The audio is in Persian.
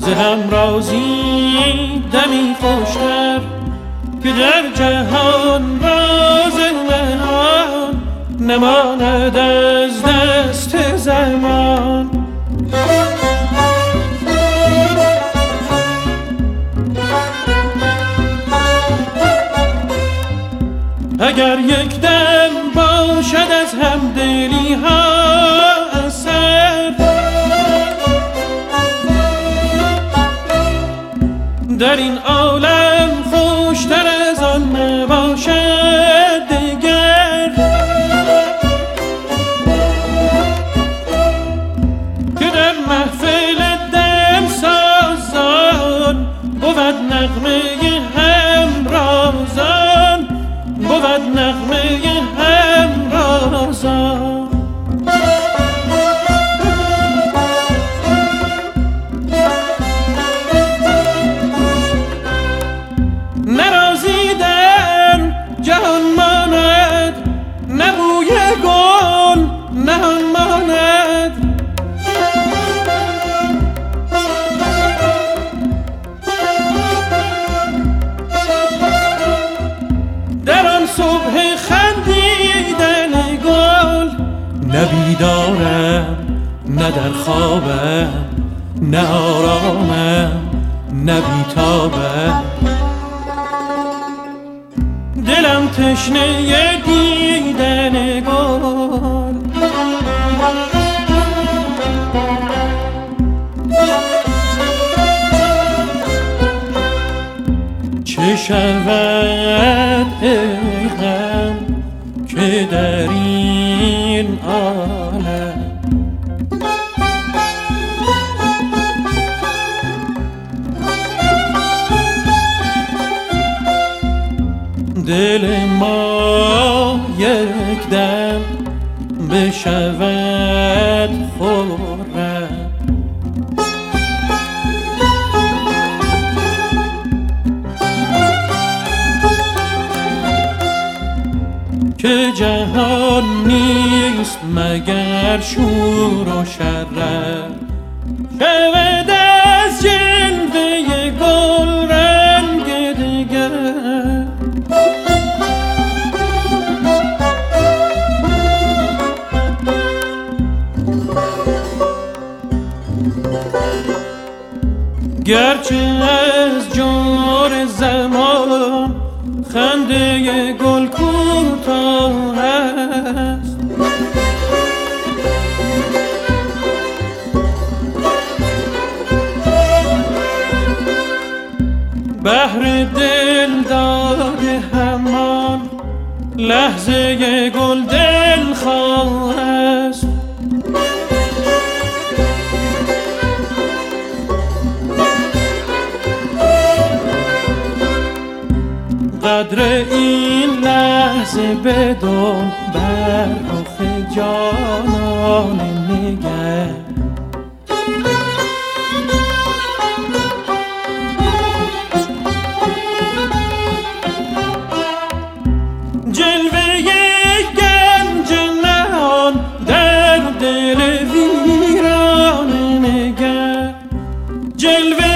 ز همرازی دمی خوشتر که در جهان راز نهان نماند از دست زمان. اگر یک دم باشد از همدلی ها اثر، در این عالم خوشتر از آن نباشد دگر، که در محفل دم سازان بود نغمه همرازان، بود نغمه همرازان. نرازیدن جهان ماند، نه بوی گل نهان ماند، در آن صبح خندیدن گل نه بیدارم نه در خوابم، نه آرامم نه بیتابم، دلم تشنه دیدن گل. چه شود ای غم که در این عالم دل ما یک دم بشود خرم. که جهان نیست مگر شور و شرر، شود از جلوه گل رنگ دگر. گرچه از جور زمان خنده گل کوتاه است، بهر دل داده همان لحظه گل دل خواه است. قدر این لحظه بدون بر رخ جانان نگر. جلوه گنج نهان در دل ویران نگر، جلوه